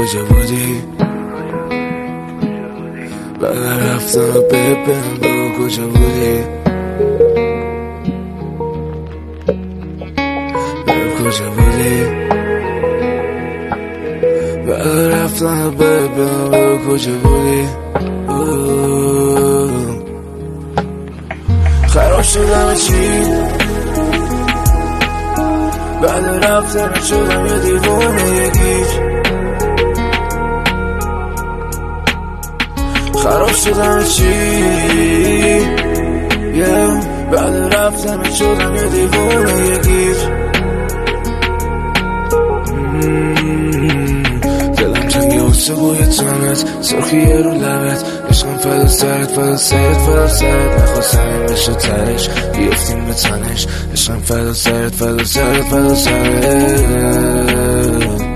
کجا بودی؟ بعد رفتن ببین بگو کجا بودی؟ بگو کجا بودی؟ بعد رفتن ببین بگو کجا بودی؟ خراب شدم چی؟ بعد رفتن شدم یه دیوانه یه گیج. خراب شدم چی؟ بعد رفتن شدم یه دیوانه یه گیج. دلم تنگی واسه بوی تنت، سرخی رو لبت، عشقم فدا سرت فدا سرت فدا سرت. نخواستم این بشه ترش بیفتیم به تنش، عشقم فدا سرت فدا سرت فدا سرت.